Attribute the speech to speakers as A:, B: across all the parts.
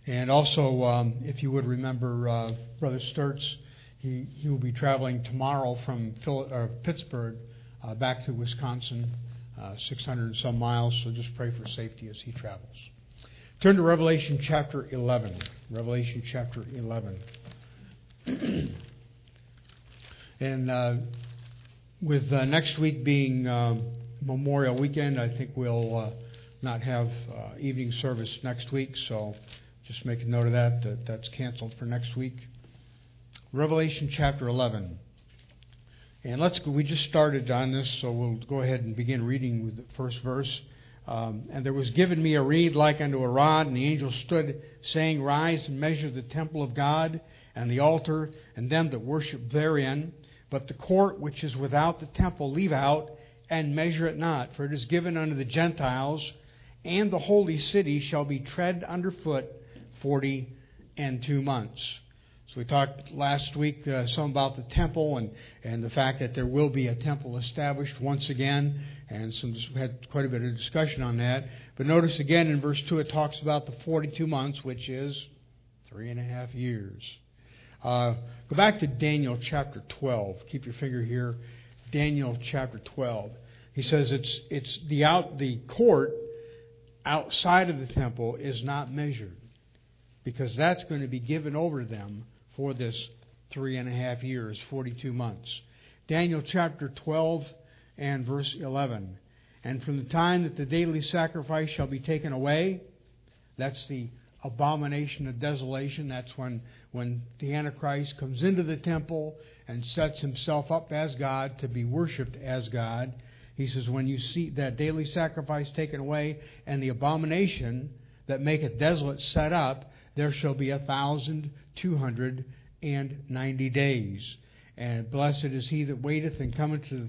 A: And also, if you would remember, Brother Sturts, he will be traveling tomorrow from Pittsburgh back to Wisconsin, 600 and some miles, so just pray for safety as he travels. Turn to Revelation chapter 11. Revelation chapter 11. And with next week being Memorial Weekend, I think we'll not have evening service next week, so just make a note of that. That's canceled for next week. Revelation chapter 11. And let's go. We just started on this, so we'll go ahead and begin reading with the first verse. And there was given me a reed like unto a rod, and the angel stood, saying, Rise and measure the temple of God, and the altar, and them that worship therein. But the court which is without the temple leave out, and measure it not. For it is given unto the Gentiles, and the holy city shall be tread under foot 42 months. So we talked last week some about the temple and the fact that there will be a temple established once again, and we had quite a bit of discussion on that. But notice again in verse 2 it talks about the 42 months, which is 3.5 years. Go back to Daniel chapter 12. Keep your finger here. Daniel chapter 12. He says it's the court outside of the temple is not measured, because that's going to be given over to them for this 3.5 years, 42 months. Daniel chapter 12 and verse 11. And from the time that the daily sacrifice shall be taken away, that's the abomination of desolation. That's when the Antichrist comes into the temple and sets himself up as God to be worshipped as God. He says, when you see that daily sacrifice taken away and the abomination that maketh desolate set up, there shall be 1,290 days. And blessed is he that waiteth and cometh to the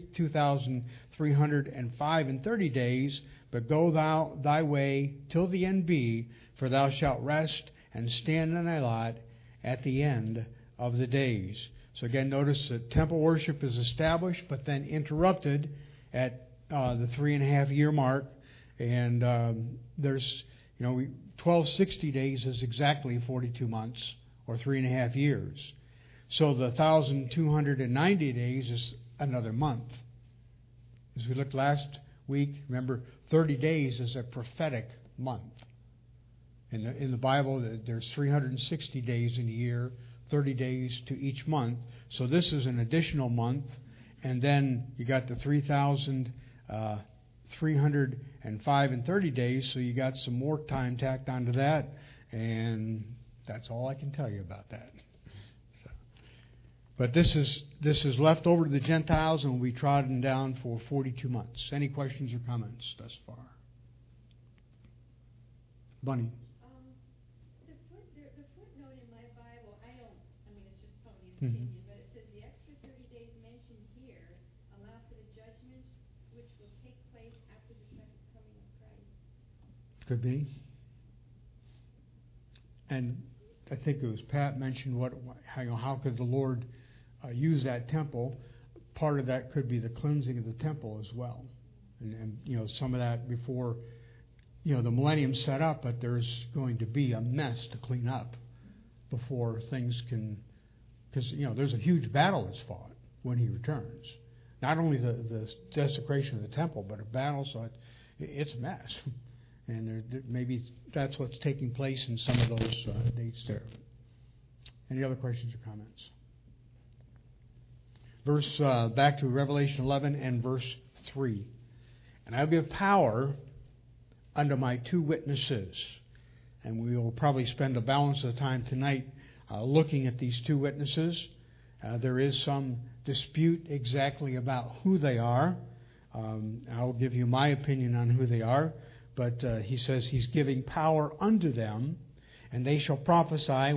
A: 2,330 days. But go thou thy way till the end be, for thou shalt rest and stand in thy lot at the end of the days. So again, notice that temple worship is established, but then interrupted at the 3.5 year mark. And there's 1260 days is exactly 42 months, or 3.5 years. So the 1,290 days is another month. As we looked last week, remember, 30 days is a prophetic month. In the Bible, there's 360 days in a year, 30 days to each month. So this is an additional month. And then you got the 305 and 30 days, so you got some more time tacked onto that. And that's all I can tell you about that. So, but this is left over to the Gentiles and will be trodden down for 42 months. Any questions or comments thus far? Bunny.
B: The footnote in my Bible, it's just Tony's opinion, but it says the extra 30 days mentioned here allow for the judgment which will take place after the second coming of Christ.
A: Could be. And I think it was Pat mentioned how could the Lord use that temple. Part of that could be the cleansing of the temple as well. And some of that before the millennium's set up, but there's going to be a mess to clean up before things can, because there's a huge battle that's fought when he returns. Not only the desecration of the temple, but a battle, so it's a mess. And maybe that's what's taking place in some of those dates there. Any other questions or comments? Back to Revelation 11 and verse 3. And I'll give power unto my 2 witnesses. And we will probably spend the balance of the time tonight looking at these 2 witnesses. There is some dispute exactly about who they are. I'll give you my opinion on who they are. But he says he's giving power unto them, and they shall prophesy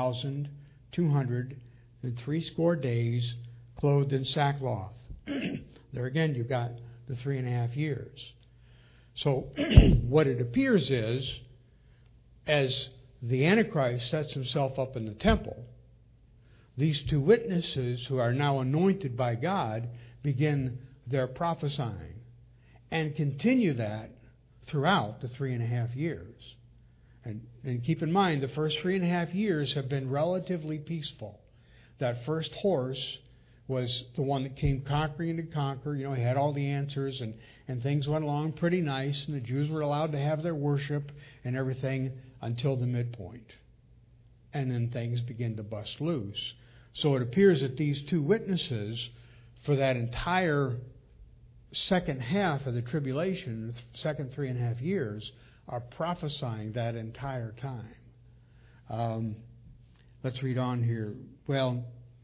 A: 1,260 days, clothed in sackcloth. There again, you've got the 3.5 years. So what it appears is, as the Antichrist sets himself up in the temple, these 2 witnesses who are now anointed by God begin their prophesying and continue that throughout the 3.5 years. And keep in mind, the first 3.5 years have been relatively peaceful. That first horse was the one that came conquering to conquer. He had all the answers, and things went along pretty nice, and the Jews were allowed to have their worship and everything until the midpoint. And then things begin to bust loose. So it appears that these two witnesses, for that entire second half of the tribulation, the second 3.5 years, are prophesying that entire time. Let's read on here. Well,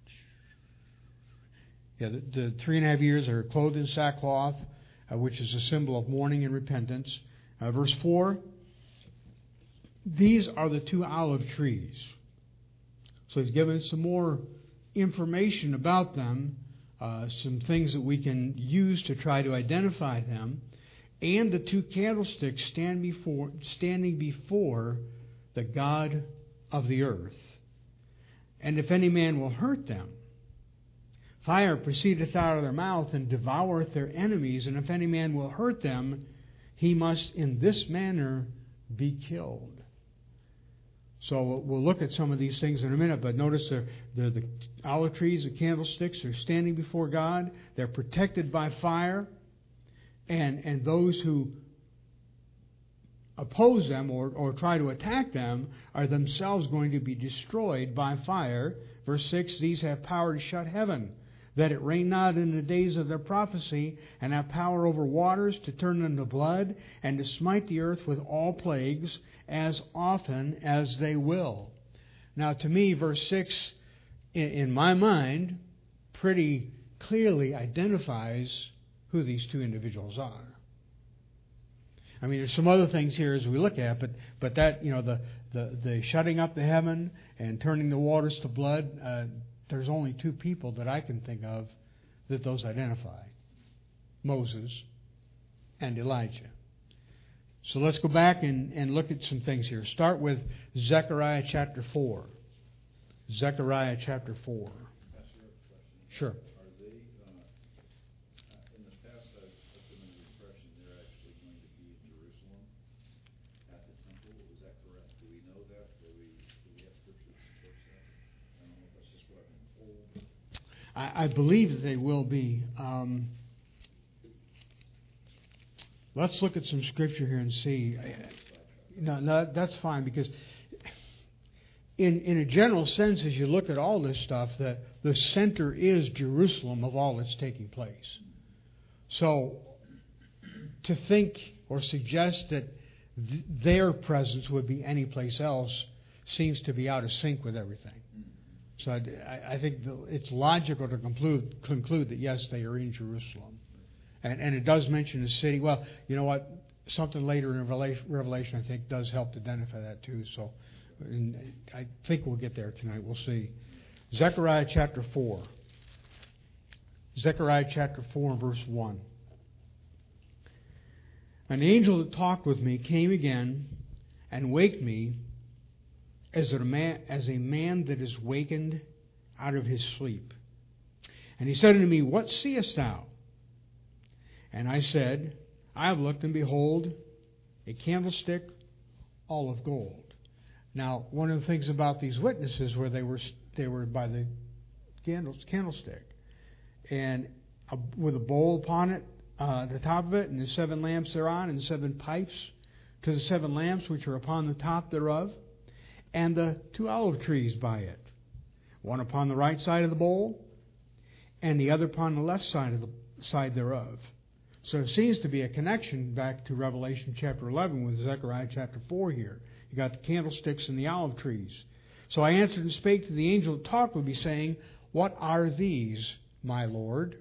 A: the 3.5 years are clothed in sackcloth, which is a symbol of mourning and repentance. Verse 4, these are the 2 olive trees. So he's given some more information about them, some things that we can use to try to identify them. And the 2 candlesticks standing before the God of the earth. And if any man will hurt them, fire proceedeth out of their mouth and devoureth their enemies. And if any man will hurt them, he must in this manner be killed. So we'll look at some of these things in a minute, but notice the olive trees, the candlesticks, are standing before God. They're protected by fire. And those who oppose them or try to attack them are themselves going to be destroyed by fire. Verse 6, these have power to shut heaven, that it rain not in the days of their prophecy, and have power over waters to turn them to blood, and to smite the earth with all plagues as often as they will. Now, to me, verse 6, in my mind, pretty clearly identifies who these 2 individuals are. I mean, there's some other things here as we look at, but that, the shutting up the heaven and turning the waters to blood, there's only 2 people that I can think of that those identify: Moses and Elijah. So let's go back and look at some things here. Start with Zechariah chapter 4. Zechariah chapter 4. Sure. I believe that they will be. Let's look at some scripture here and see. No, that's fine, because in a general sense, as you look at all this stuff, that the center is Jerusalem of all that's taking place. So to think or suggest that their presence would be any place else seems to be out of sync with everything. So I think it's logical to conclude that, yes, they are in Jerusalem. And it does mention the city. Well, you know what? Something later in Revelation, I think, does help to identify that too. So I think we'll get there tonight. We'll see. Zechariah chapter 4. Zechariah chapter 4 and verse 1. An angel that talked with me came again and waked me as a man that is wakened out of his sleep. And he said unto me, What seest thou? And I said, I have looked, and behold, a candlestick all of gold. Now, one of the things about these witnesses were they were by the candlestick, and with a bowl upon it, the top of it, and the 7 lamps thereon, and 7 pipes to the 7 lamps which are upon the top thereof, and the 2 olive trees by it, one upon the right side of the bowl, and the other upon the left side thereof. So it seems to be a connection back to Revelation chapter 11 with Zechariah chapter 4 here. You got the candlesticks and the olive trees. So I answered and spake to the angel that talked with me, saying, What are these, my Lord?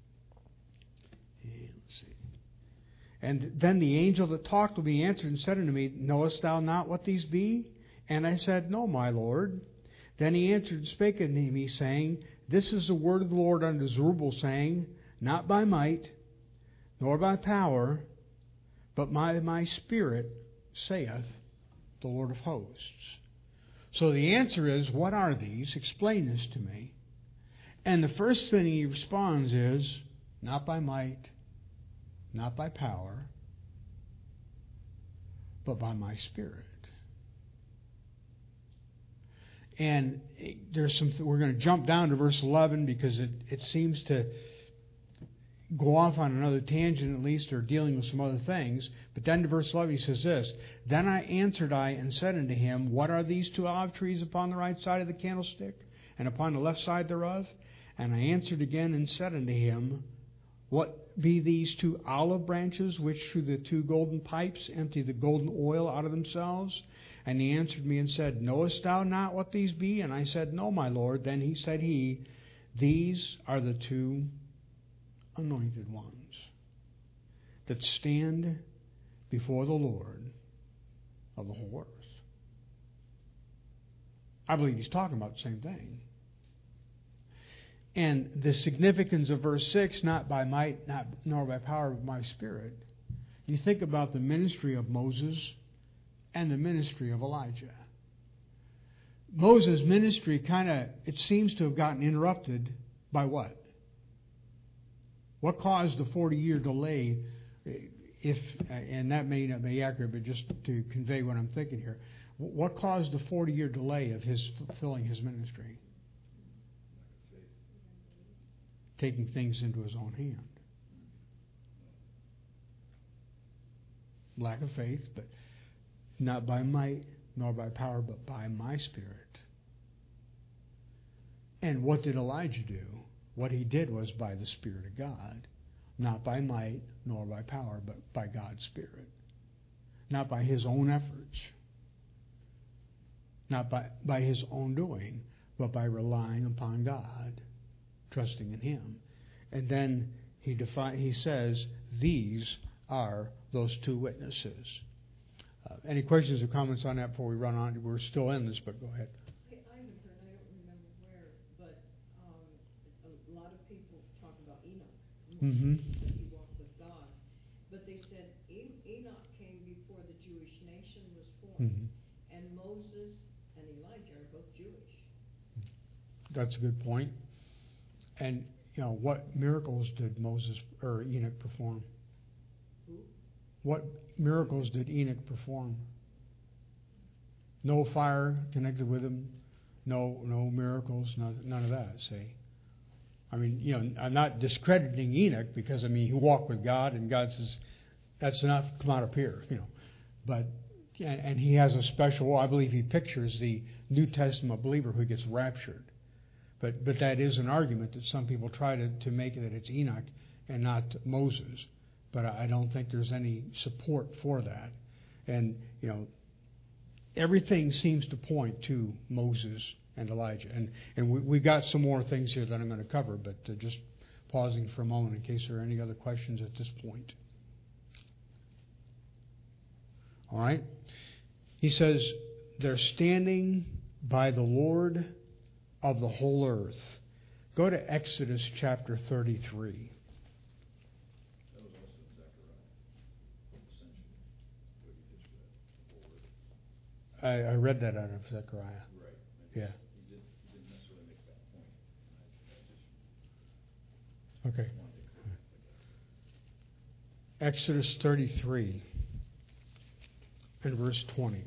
A: And then the angel that talked with me answered and said unto me, Knowest thou not what these be? And I said, No, my Lord. Then he answered and spake unto me, saying, This is the word of the Lord unto Zerubbabel, saying, Not by might, nor by power, but by my Spirit, saith the Lord of hosts. So the answer is, what are these? Explain this to me. And the first thing he responds is, not by might, not by power, but by my Spirit. And there's some. We're going to jump down to verse 11 because it seems to go off on another tangent at least, or dealing with some other things. But then to verse 11 he says this: Then I answered and said unto him, What are these 2 olive trees upon the right side of the candlestick, and upon the left side thereof? And I answered again and said unto him, What be these 2 olive branches, which through the 2 golden pipes empty the golden oil out of themselves? And he answered me and said, Knowest thou not what these be? And I said, No, my Lord. Then he said, These are the 2 anointed ones that stand before the Lord of the whole earth. I believe he's talking about the same thing. And the significance of verse 6, not by might, nor by power, but by Spirit. You think about the ministry of Moses and the ministry of Elijah. Moses' ministry it seems to have gotten interrupted by what? What caused the 40-year delay? And that may not be accurate, but just to convey what I'm thinking here. What caused the 40-year delay of his fulfilling his ministry? Taking things into his own hand. Lack of faith, but not by might nor by power, but by my Spirit. And what did Elijah do? What he did was by the Spirit of God. Not by might nor by power, but by God's Spirit. Not by his own efforts. Not by his own doing, but by relying upon God, trusting in him. And then he says, These are those 2 witnesses. Any questions or comments on that before we run on? We're still in this, but go ahead.
C: I haven't heard, I don't remember where, but a lot of people talk about Enoch. Because he walked with God. But they said Enoch came before the Jewish nation was formed. And Moses and Elijah are both Jewish.
A: That's a good point. And, what miracles did Enoch perform?
C: Who?
A: What miracles did Enoch perform? No fire connected with him, no miracles, none of that, see? I mean, I'm not discrediting Enoch because, he walked with God and God says, that's enough, come out up here, But, and he has a special, I believe he pictures the New Testament believer who gets raptured. But that is an argument that some people try to make that it's Enoch and not Moses. But I don't think there's any support for that. And, everything seems to point to Moses and Elijah. And we've got some more things here that I'm going to cover, but just pausing for a moment in case there are any other questions at this point. All right? He says, they're standing by the Lord of the whole earth. Go to Exodus chapter 33. I read that out of Zechariah.
D: Right.
A: Yeah.
D: He didn't necessarily make that point.
A: Okay. Exodus 33 and verse 20.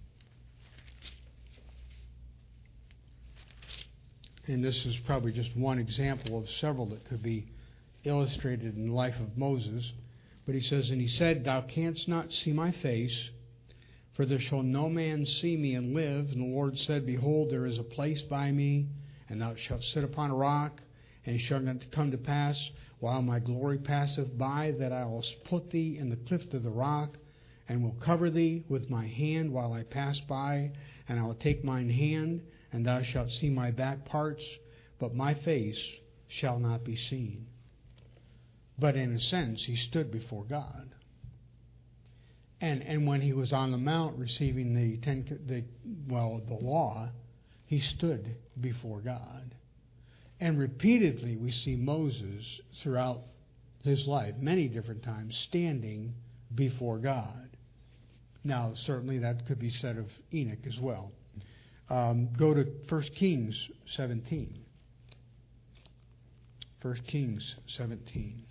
A: And this is probably just one example of several that could be illustrated in the life of Moses. But he says, And he said, Thou canst not see my face, for there shall no man see me and live. And the Lord said, Behold, there is a place by me, and thou shalt sit upon a rock. And it shall not come to pass, while my glory passeth by, that I will put thee in the cleft of the rock, and will cover thee with my hand while I pass by. And I will take mine hand, and thou shalt see my back parts, but my face shall not be seen. But in a sense, he stood before God. And when he was on the mount receiving the law, he stood before God. And repeatedly we see Moses throughout his life, many different times, standing before God. Now, certainly that could be said of Enoch as well. Go to 1 Kings 17. 1 Kings 17.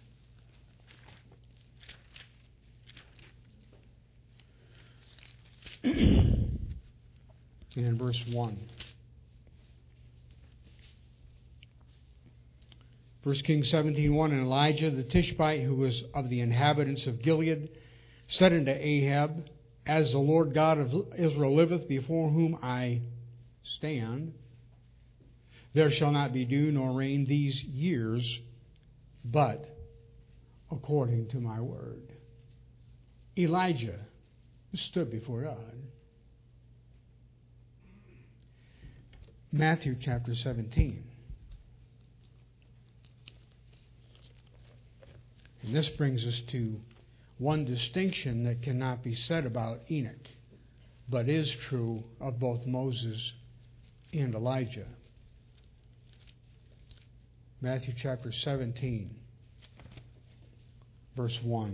A: And verse 1. 1 Kings 17:1, and Elijah the Tishbite, who was of the inhabitants of Gilead, said unto Ahab, As the Lord God of Israel liveth, before whom I stand, there shall not be dew nor rain these years, but according to my word. Elijah stood before God. Matthew chapter 17. And this brings us to one distinction that cannot be said about Enoch, but is true of both Moses and Elijah. Matthew chapter 17, verse 1.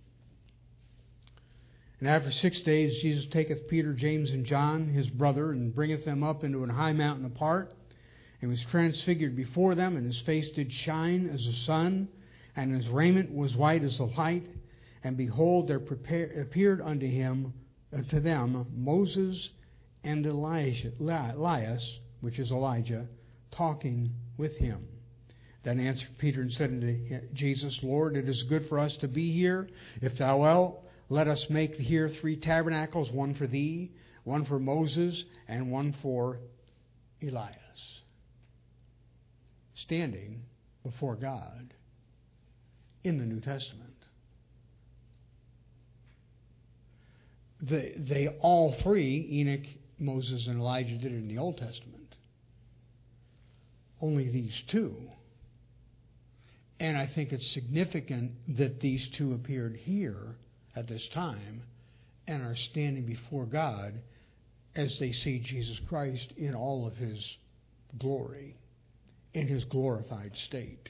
A: And after 6 days Jesus taketh Peter, James, and John, his brother, and bringeth them up into an high mountain apart, and was transfigured before them, and his face did shine as the sun, and his raiment was white as the light. And behold, there appeared unto them Moses and Elias, which is Elijah, talking with him. Then answered Peter and said unto Jesus, Lord, it is good for us to be here. If thou wilt, let us make here 3 tabernacles, one for thee, one for Moses, and one for Elias. Standing before God in the New Testament. They all three, Enoch, Moses, and Elijah, did it in the Old Testament. Only these two. And I think it's significant that these two appeared here at this time and are standing before God as they see Jesus Christ in all of his glory, in his glorified state.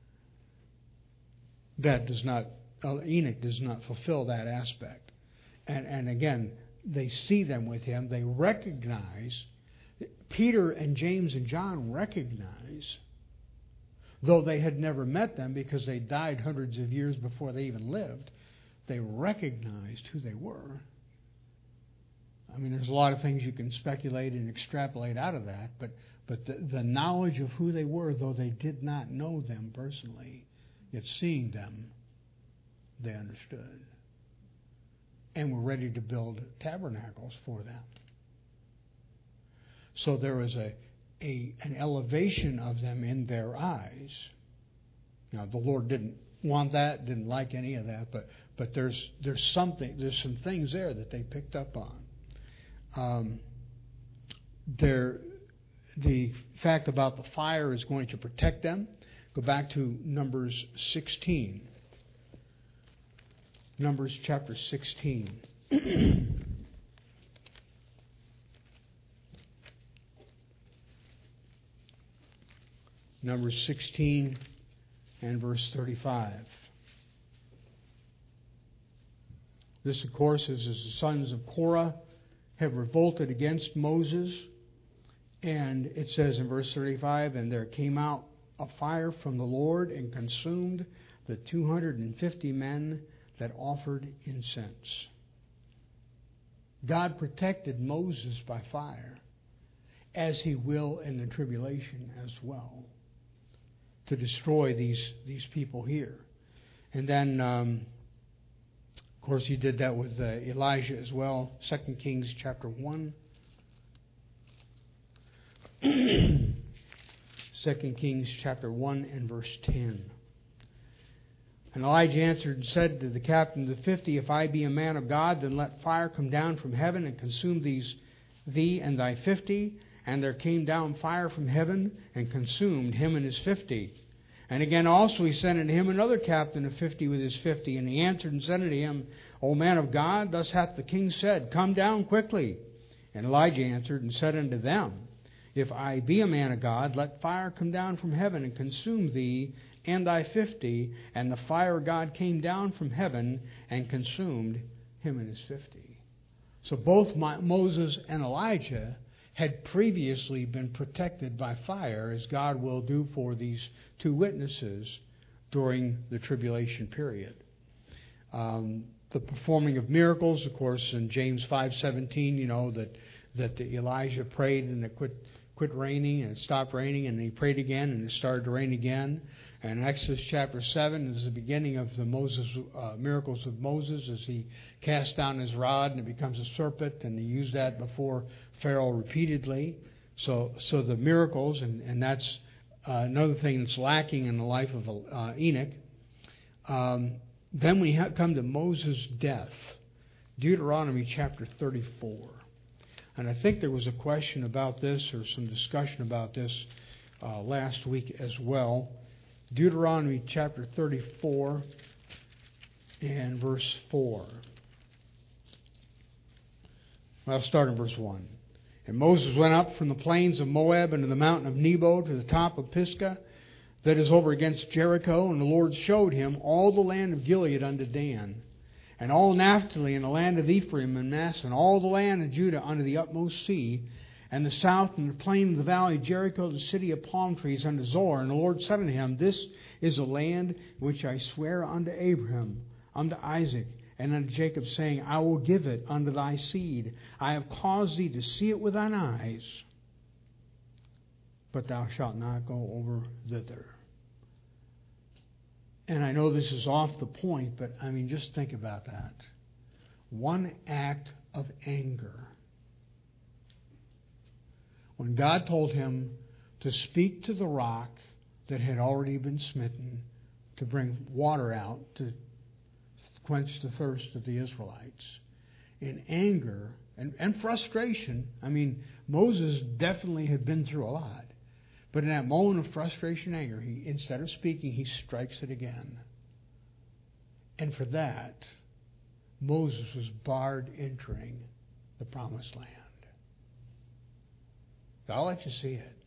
A: Enoch does not fulfill that aspect. And again, they see them with him. They recognize, Peter and James and John recognize, though they had never met them because they died hundreds of years before they even lived, they recognized who they were. I mean, there's a lot of things you can speculate and extrapolate out of that, but the knowledge of who they were, though they did not know them personally, yet seeing them, they understood. And were ready to build tabernacles for them. So there was an elevation of them in their eyes. Now, the Lord didn't want that, didn't like any of that, but there's some things there that they picked up on. The fact about the fire is going to protect them. Go back to Numbers 16. Numbers chapter 16. Numbers 16 and verse 35. This, of course, is as the sons of Korah have revolted against Moses. And it says in verse 35, and there came out a fire from the Lord and consumed the 250 men that offered incense. God protected Moses by fire, as he will in the tribulation as well, to destroy these people here. And then, of course, he did that with Elijah as well. 2 Kings chapter 1. 2 Kings chapter 1 and verse 10. And Elijah answered and said to the captain of the 50, If I be a man of God, then let fire come down from heaven and consume thee and thy 50. And there came down fire from heaven and consumed him and his 50. And again also he sent unto him another captain of 50 with his 50. And he answered and said unto him, O man of God, thus hath the king said, Come down quickly. And Elijah answered and said unto them, If I be a man of God, let fire come down from heaven and consume thee and thy 50. And the fire of God came down from heaven and consumed him and his 50. So both Moses and Elijah had previously been protected by fire, as God will do for these two witnesses during the tribulation period. The performing of miracles, of course, in James 5:17, you know that Elijah prayed and it quit raining and it stopped raining, and he prayed again and it started to rain again. And Exodus chapter 7 is the beginning of the miracles of Moses as he casts down his rod and it becomes a serpent, and he used that before Pharaoh repeatedly. So the miracles, and that's another thing that's lacking in the life of Enoch. Then we come to Moses' death, Deuteronomy chapter 34. And I think there was a question about this or some discussion about this last week as well. Deuteronomy chapter 34 and verse 4. I'll start in verse 1. And Moses went up from the plains of Moab into the mountain of Nebo to the top of Pisgah, that is over against Jericho, and the Lord showed him all the land of Gilead unto Dan, and all Naphtali, and the land of Ephraim and Manasseh, and all the land of Judah unto the utmost sea, and the south and the plain of the valley of Jericho, the city of palm trees unto Zoar. And the Lord said unto him, This is a land which I swear unto Abraham, unto Isaac, and unto Jacob, saying, I will give it unto thy seed. I have caused thee to see it with thine eyes, but thou shalt not go over thither. And I know this is off the point, but I mean, just think about that. One act of anger. When God told him to speak to the rock that had already been smitten to bring water out to quench the thirst of the Israelites, in anger and frustration, I mean, Moses definitely had been through a lot. But in that moment of frustration and anger, he, instead of speaking, he strikes it again. And for that, Moses was barred entering the promised land. I'll let you see it.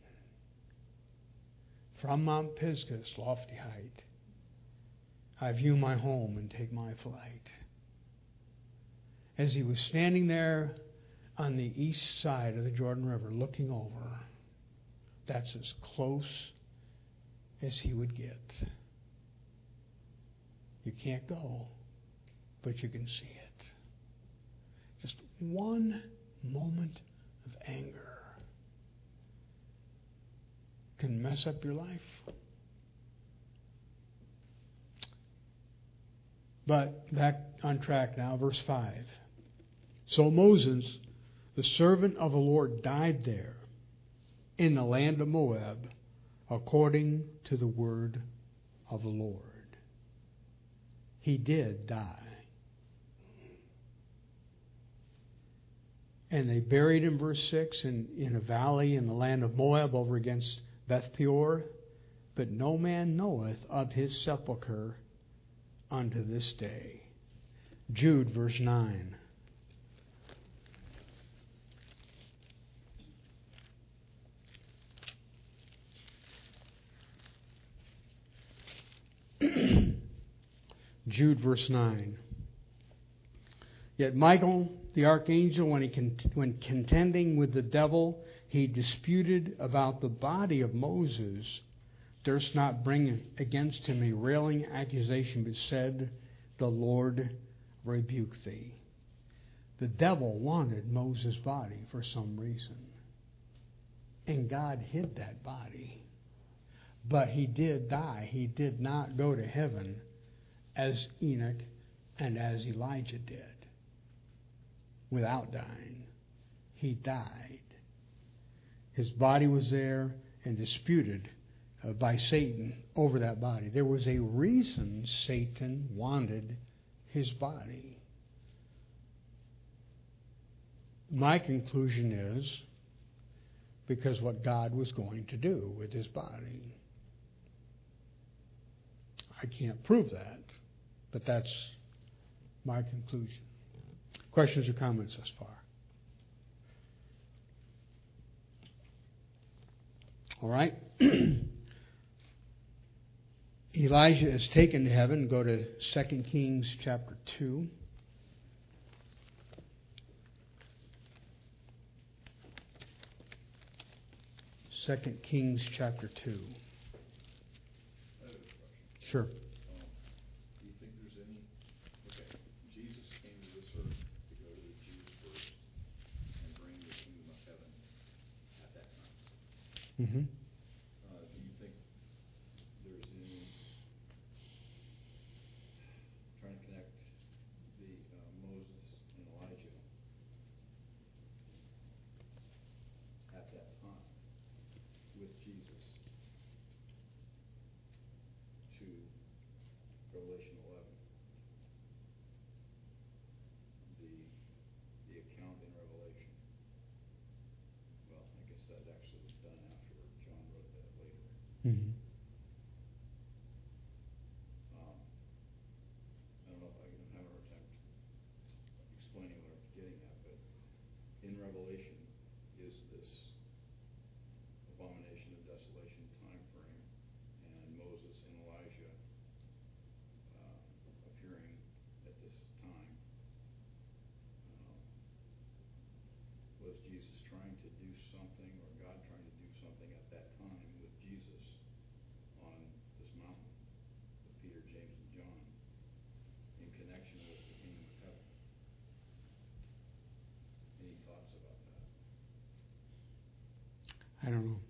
A: From Mount Pisgah's lofty height, I view my home and take my flight. As he was standing there on the east side of the Jordan River looking over, that's as close as he would get. You can't go, but you can see it. Just one moment of anger can mess up your life. But back on track now, verse 5. So Moses, the servant of the Lord, died there in the land of Moab, according to the word of the Lord. He did die. And they buried him, verse 6, in a valley in the land of Moab over against Beth Peor. But no man knoweth of his sepulchre unto this day. Jude, verse 9. Jude, verse 9. Yet Michael, the archangel, when contending with the devil, he disputed about the body of Moses, durst not bring against him a railing accusation, but said, The Lord rebuke thee. The devil wanted Moses' body for some reason. And God hid that body. But he did die. He did not go to heaven as Enoch and as Elijah did. Without dying. He died. His body was there and disputed by Satan over that body. There was a reason Satan wanted his body. My conclusion is because what God was going to do with his body. I can't prove that, but that's my conclusion. Questions or comments thus far? All right. Elijah is taken to heaven. Go to 2 Kings chapter 2. Second Kings chapter 2.
D: I have a question.
A: Sure.
D: Do you think there's any... Okay, Jesus came to this earth to go to the Jews first and bring the kingdom of heaven at that time.
A: Mm-hmm.
D: Do you think there's any that time with Jesus to Revelation 11. The account in Revelation. Well, I guess that actually was done after John wrote that later.
A: Mm-hmm.
D: I don't know if I can have a hard time explaining what I'm getting at, but in Revelation is this abomination of desolation time frame, and Moses and Elijah appearing at this time. Was Jesus trying to do something, or God trying to do something at that time with Jesus on this mountain with Peter, James, and John in connection with the kingdom of heaven? Any thoughts about that?
A: I don't know.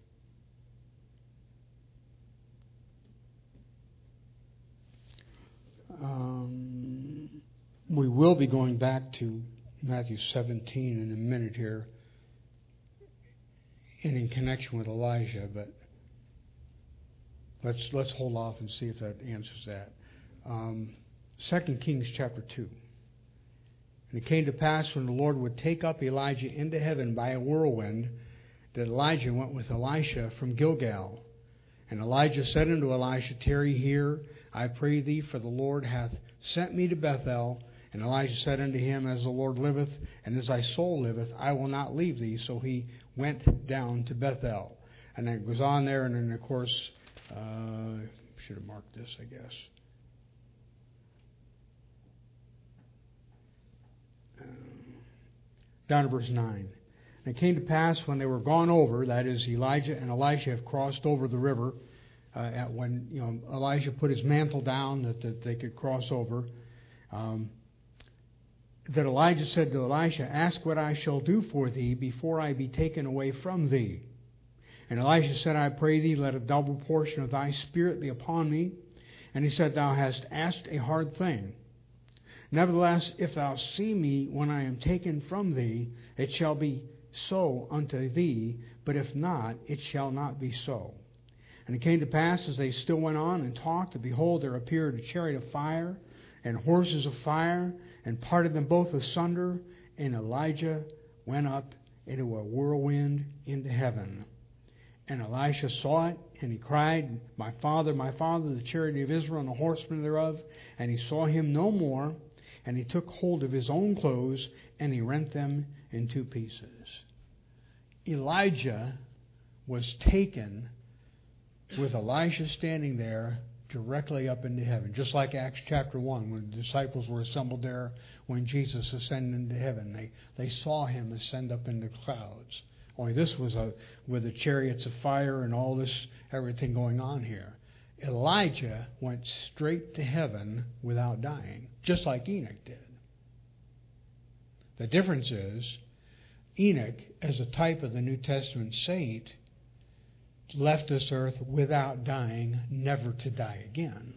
A: We will be going back to Matthew 17 in a minute here, and in connection with Elijah, but let's hold off and see if that answers that. 2 Kings chapter 2. And it came to pass when the Lord would take up Elijah into heaven by a whirlwind, that Elijah went with Elisha from Gilgal. And Elijah said unto Elisha, Tarry here, I pray thee, for the Lord hath sent me to Bethel. And Elijah said unto him, As the Lord liveth, and as thy soul liveth, I will not leave thee. So he went down to Bethel. And then it goes on there, and then, of course, should have marked this, I guess. Down to verse 9. And it came to pass when they were gone over, that is, Elijah and Elisha have crossed over the river, when Elijah put his mantle down that they could cross over, that Elijah said to Elisha, Ask what I shall do for thee before I be taken away from thee. And Elisha said, I pray thee, let a double portion of thy spirit be upon me. And he said, Thou hast asked a hard thing. Nevertheless, if thou see me when I am taken from thee, it shall be so unto thee, but if not, it shall not be so. And it came to pass, as they still went on and talked, and behold, there appeared a chariot of fire, and horses of fire, and parted them both asunder, and Elijah went up into a whirlwind into heaven. And Elisha saw it, and he cried, My father, the chariot of Israel, and the horsemen thereof. And he saw him no more, and he took hold of his own clothes, and he rent them in two pieces. Elijah was taken with Elisha standing there directly up into heaven, just like Acts chapter 1, when the disciples were assembled there when Jesus ascended into heaven. They saw him ascend up into clouds. Only this was with the chariots of fire and all this, everything going on here. Elijah went straight to heaven without dying, just like Enoch did. The difference is, Enoch, as a type of the New Testament saint, left this earth without dying, never to die again.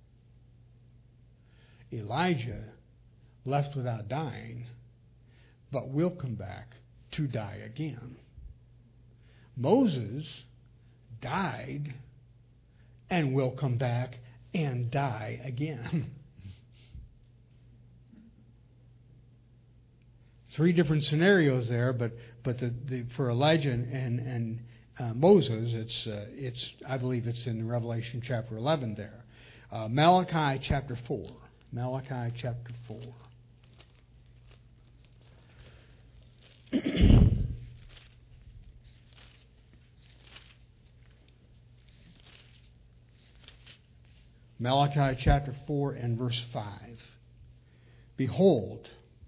A: Elijah left without dying, but will come back to die again. Moses died and will come back and die again. 3 different scenarios there, but for Elijah and Moses, it's I believe it's in Revelation chapter 11 there. Malachi chapter 4. Malachi chapter 4. Malachi chapter 4 and verse 5. Behold,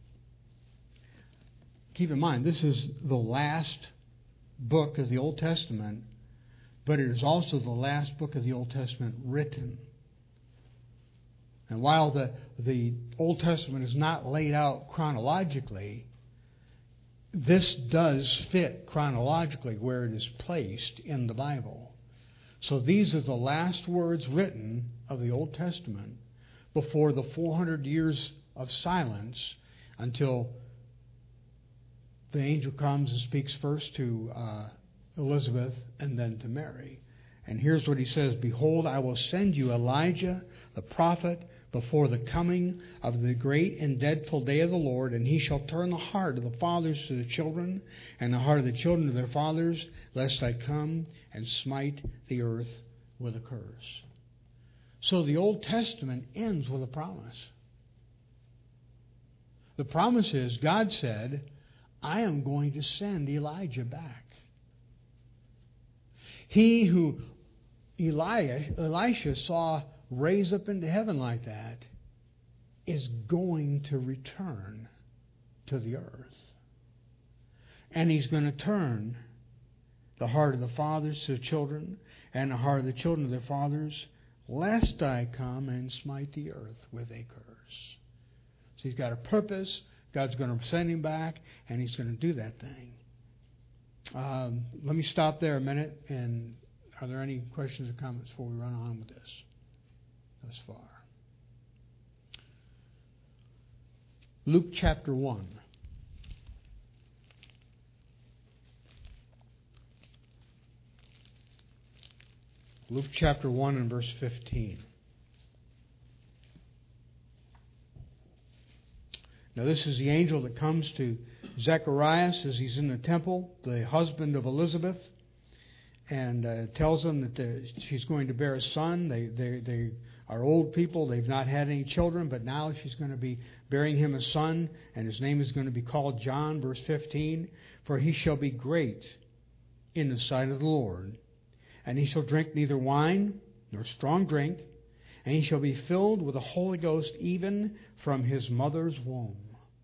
A: keep in mind, this is the last book of the Old Testament, but it is also the last book of the Old Testament written. And while the Old Testament is not laid out chronologically, this does fit chronologically where it is placed in the Bible. So these are the last words written of the Old Testament before the 400 years of silence until the angel comes and speaks first to Elizabeth and then to Mary. And here's what he says, "Behold, I will send you Elijah, the prophet, before the coming of the great and dreadful day of the Lord, and he shall turn the heart of the fathers to the children, and the heart of the children to their fathers, lest I come and smite the earth with a curse." So the Old Testament ends with a promise. The promise is, God said, I am going to send Elijah back. He who Elisha saw raise up into heaven like that is going to return to the earth. And he's going to turn the heart of the fathers to the children, and the heart of the children to their fathers, lest I come and smite the earth with a curse. So he's got a purpose. God's going to send him back, and he's going to do that thing. Let me stop there a minute. And are there any questions or comments before we run on with this thus far? Luke chapter 1. Luke chapter 1 and verse 15. Now this is the angel that comes to Zacharias as he's in the temple, the husband of Elizabeth, and tells him that she's going to bear a son. They are old people. They've not had any children, but now she's going to be bearing him a son, and his name is going to be called John, verse 15. "For he shall be great in the sight of the Lord, and he shall drink neither wine nor strong drink, and he shall be filled with the Holy Ghost even from his mother's womb.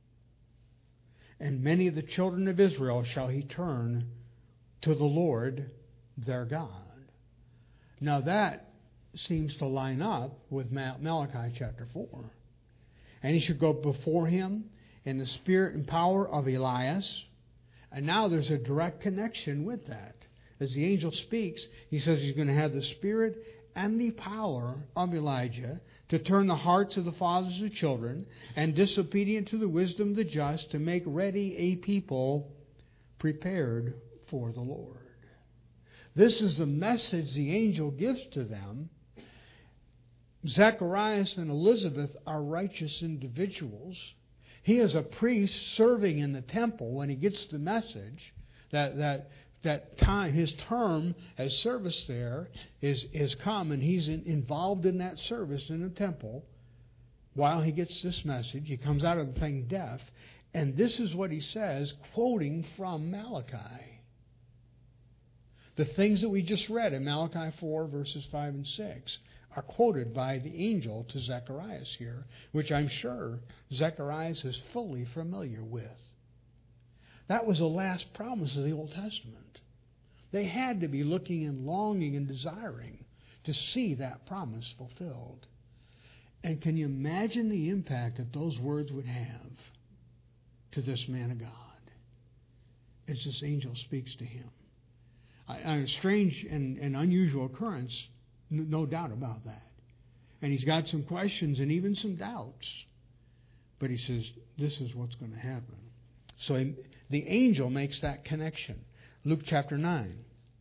A: And many of the children of Israel shall he turn to the Lord their God." Now that seems to line up with Malachi chapter 4. "And he shall go before him in the spirit and power of Elias." And now there's a direct connection with that. As the angel speaks, he says he's going to have the spirit and the power of Elijah to turn the hearts of the fathers to the children, and disobedient to the wisdom of the just, to make ready a people prepared for the Lord. This is the message the angel gives to them. Zacharias and Elizabeth are righteous individuals. He is a priest serving in the temple when he gets the message that time, his term as service there is come, and he's involved in that service in the temple. While he gets this message, he comes out of the thing deaf, and this is what he says, quoting from Malachi. The things that we just read in Malachi 4, verses 5 and 6, are quoted by the angel to Zacharias here, which I'm sure Zacharias is fully familiar with. That was the last promise of the Old Testament. They had to be looking and longing and desiring to see that promise fulfilled. And can you imagine the impact that those words would have to this man of God as this angel speaks to him? A strange and unusual occurrence, no doubt about that. And he's got some questions and even some doubts. But he says, this is what's going to happen. So the angel makes that connection. Luke chapter 9.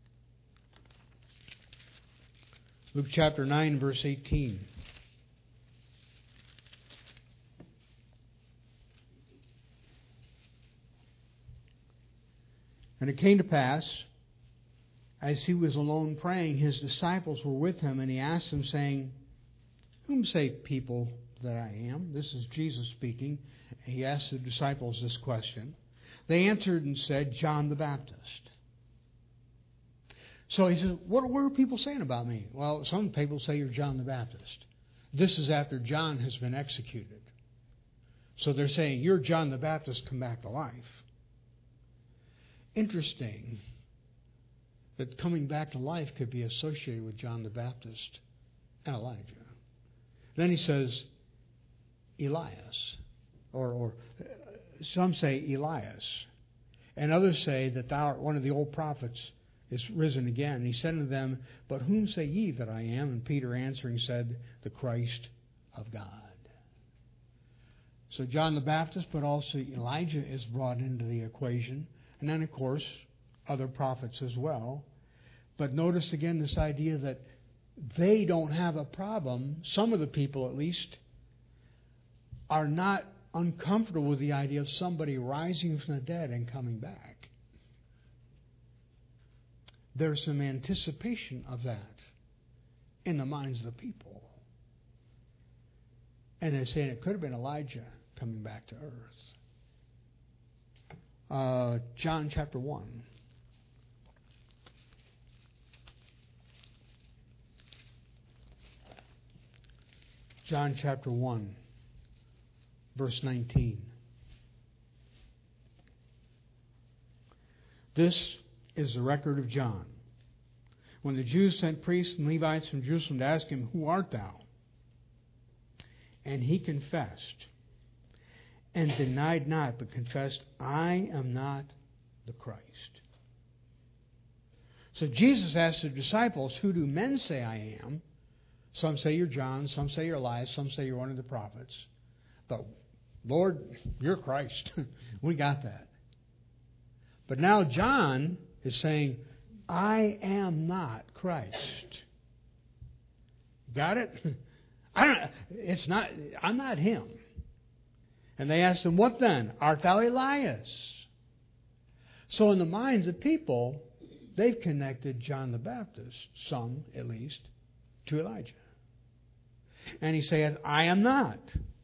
A: Luke chapter 9, verse 18. "And it came to pass, as he was alone praying, his disciples were with him, and he asked them, saying, Whom say people that I am?" This is Jesus speaking. He asked the disciples this question. They answered and said, "John the Baptist." So he says, what are people saying about me? Well, some people say you're John the Baptist. This is after John has been executed. So they're saying, you're John the Baptist come back to life. Interesting that coming back to life could be associated with John the Baptist and Elijah. Then he says, Elias, or some say Elias, and others say that thou art one of the old prophets is risen again. And he said unto them, But whom say ye that I am? And Peter answering said, The Christ of God. So John the Baptist, but also Elijah is brought into the equation. And then, of course, other prophets as well. But notice again this idea that they don't have a problem, some of the people at least, are not uncomfortable with the idea of somebody rising from the dead and coming back. There's some anticipation of that in the minds of the people. And they're saying it could have been Elijah coming back to earth. John chapter 1. John chapter 1, verse 19. This is the record of John. When the Jews sent priests and Levites from Jerusalem to ask him, "Who art thou?" And he confessed, and denied not, but confessed, "I am not the Christ." So Jesus asked the disciples, "Who do men say I am?" Some say you're John, some say you're Elias, some say you're one of the prophets. But, Lord, you're Christ. We got that. But now John is saying, "I am not Christ." Got it? I'm not him. And they asked him, "What then? Art thou Elias?" So in the minds of people, they've connected John the Baptist, some at least, to Elijah. And he saith, "I am not."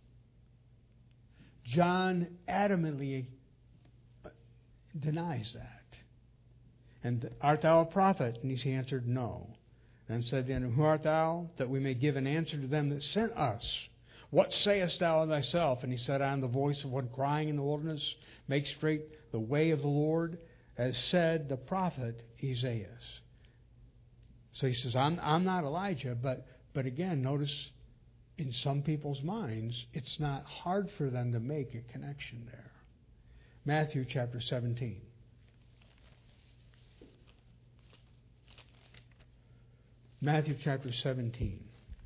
A: John adamantly denies that. And, "Art thou a prophet?" And he answered, "No." And said then, "Who art thou? That we may give an answer to them that sent us. What sayest thou of thyself?" And he said, "I am the voice of one crying in the wilderness, make straight the way of the Lord, as said the prophet Isaiah." So he says, I'm not Elijah, but again, notice in some people's minds, it's not hard for them to make a connection there. Matthew chapter 17. Matthew chapter 17.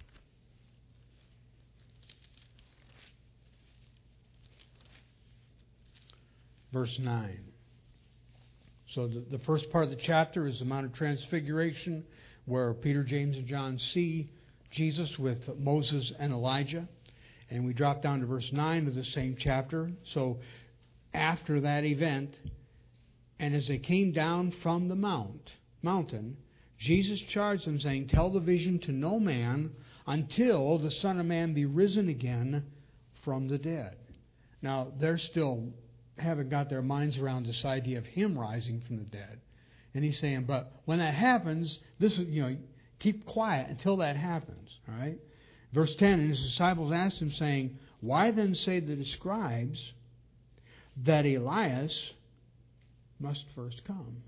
A: Verse 9. So the first part of the chapter is the Mount of Transfiguration, where Peter, James, and John see Jesus with Moses and Elijah. And we drop down to verse 9 of the same chapter. So after that event, and as they came down from the mountain, Jesus charged them, saying, "Tell the vision to no man until the Son of Man be risen again from the dead." Now, they're still haven't got their minds around this idea of him rising from the dead. And he's saying, but when that happens, this is, keep quiet until that happens. All right? Verse 10, and his disciples asked him, saying, "Why then say the scribes that Elias must first come?"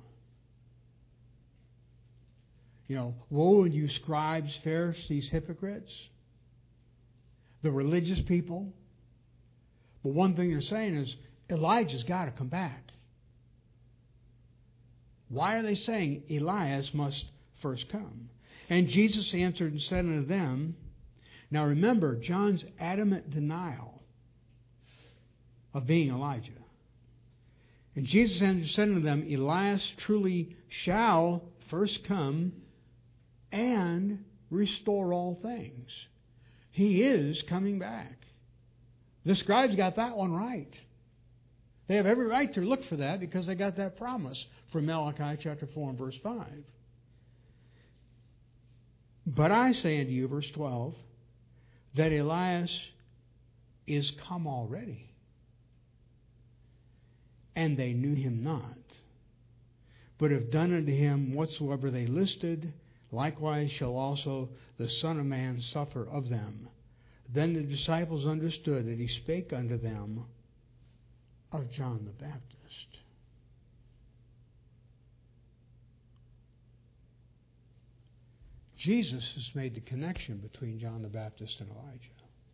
A: Woe unto you scribes, Pharisees, hypocrites, the religious people. But one thing they're saying is, Elijah's got to come back. Why are they saying Elias must first come? And Jesus answered and said unto them, now remember John's adamant denial of being Elijah. And Jesus answered and said unto them, Elias truly shall first come and restore all things. He is coming back. The scribes got that one right. They have every right to look for that because they got that promise from Malachi chapter 4 and verse 5. But I say unto you, verse 12, that Elias is come already, and they knew him not, but have done unto him whatsoever they listed. Likewise shall also the Son of Man suffer of them. Then the disciples understood that he spake unto them of John the Baptist. Jesus has made the connection between John the Baptist and Elijah.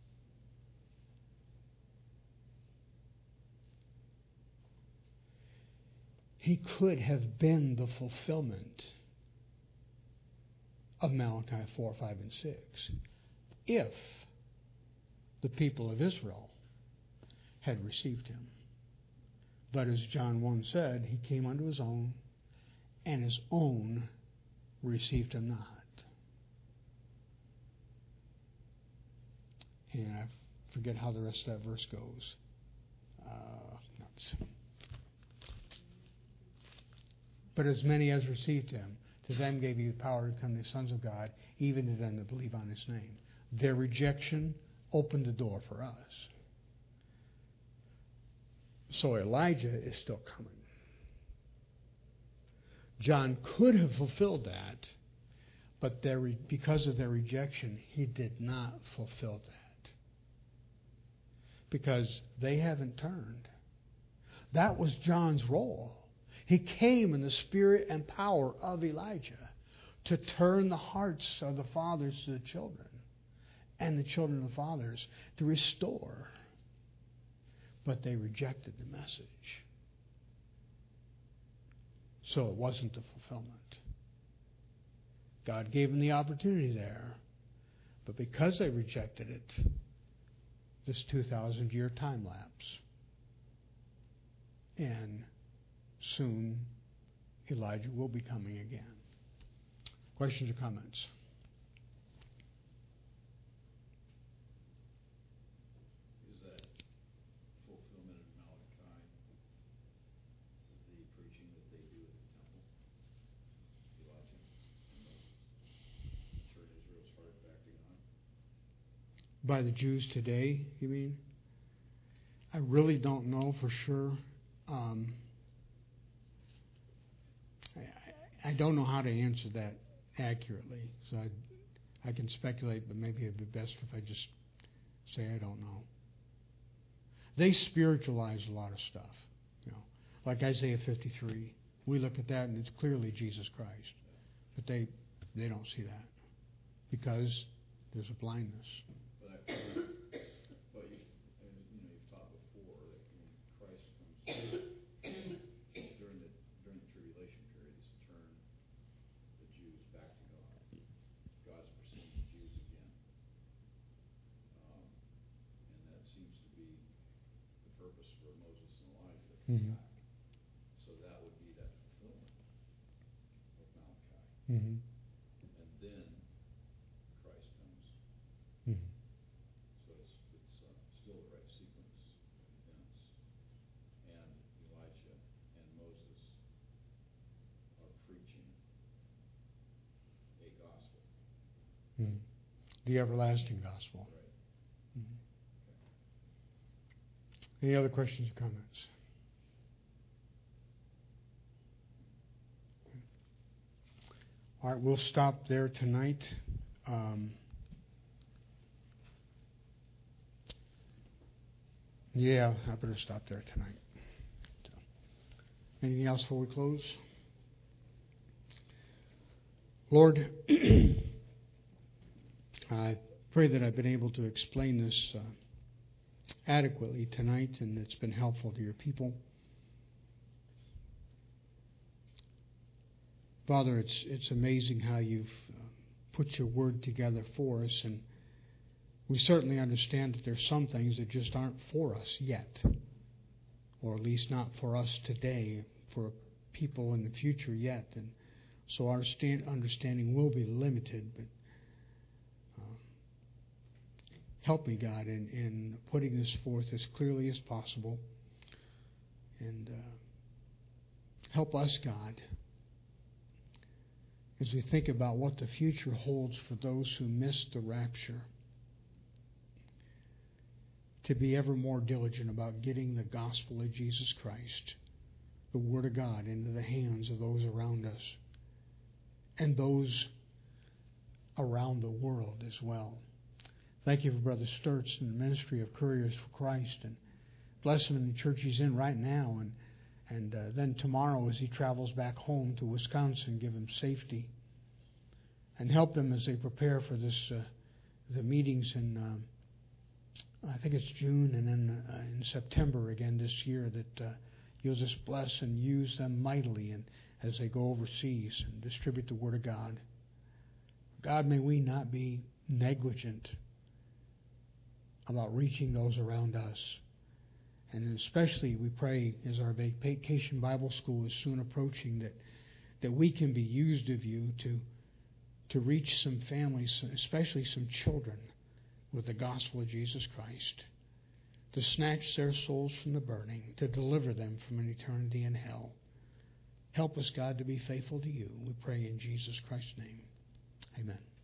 A: He could have been the fulfillment of Malachi 4, 5, and 6 if the people of Israel had received him. But as John 1 said, he came unto his own, and his own received him not. And I forget how the rest of that verse goes. But as many as received him, to them gave he the power to become the sons of God, even to them that believe on his name. Their rejection opened the door for us. So Elijah is still coming. John could have fulfilled that, but because of their rejection, he did not fulfill that. Because they haven't turned. That was John's role. He came in the spirit and power of Elijah to turn the hearts of the fathers to the children and the children of the fathers to restore. But they rejected the message. So it wasn't the fulfillment. God gave them the opportunity there, but because they rejected it, this 2,000-year time lapse. And soon Elijah will be coming again. Questions or comments?
D: Is that fulfillment of Malachi, the preaching that they do at the temple? Elijah and Moses turn Israel's heart back to God?
A: By the Jews today, you mean? I really don't know for sure. I don't know how to answer that accurately, so I can speculate, but maybe it'd be best if I just say I don't know. They spiritualize a lot of stuff, like Isaiah 53. We look at that and it's clearly Jesus Christ, but they don't see that because there's a blindness.
D: But you've taught before that when Christ comes during the tribulation period, is to turn the Jews back to God. God's pursuing the Jews again, and that seems to be the purpose for Moses and Elijah.
A: Mm-hmm.
D: So that would be that fulfillment of Malachi,
A: Mm-hmm.
D: and then Christ comes.
A: Mm-hmm.
D: So it's still the right sequence of events. And Elijah and Moses are preaching a gospel.
A: Mm-hmm. The everlasting gospel.
D: Right.
A: Mm-hmm. Any other questions or comments? All right, we'll stop there tonight. Yeah, I better stop there tonight. So, anything else before we close? Lord, I pray that I've been able to explain this adequately tonight, and it's been helpful to your people. Father, it's amazing how you've put your word together for us, and we certainly understand that there's some things that just aren't for us yet, or at least not for us today, for people in the future yet, and so our understanding will be limited, but help me, God, in putting this forth as clearly as possible, and help us, God, as we think about what the future holds for those who missed the rapture, to be ever more diligent about getting the gospel of Jesus Christ, the Word of God, into the hands of those around us and those around the world as well. Thank you for Brother Sturts and the ministry of Couriers for Christ, and bless him in the church he's in right now, and then tomorrow as he travels back home to Wisconsin, give him safety and help them as they prepare for this the meetings in I think it's June, and then in September again this year, that you'll just bless and use them mightily and as they go overseas and distribute the Word of God. God, may we not be negligent about reaching those around us. And especially we pray as our vacation Bible school is soon approaching, that we can be used of you to reach some families, especially some children, with the gospel of Jesus Christ, to snatch their souls from the burning, to deliver them from an eternity in hell. Help us, God, to be faithful to you. We pray in Jesus Christ's name. Amen.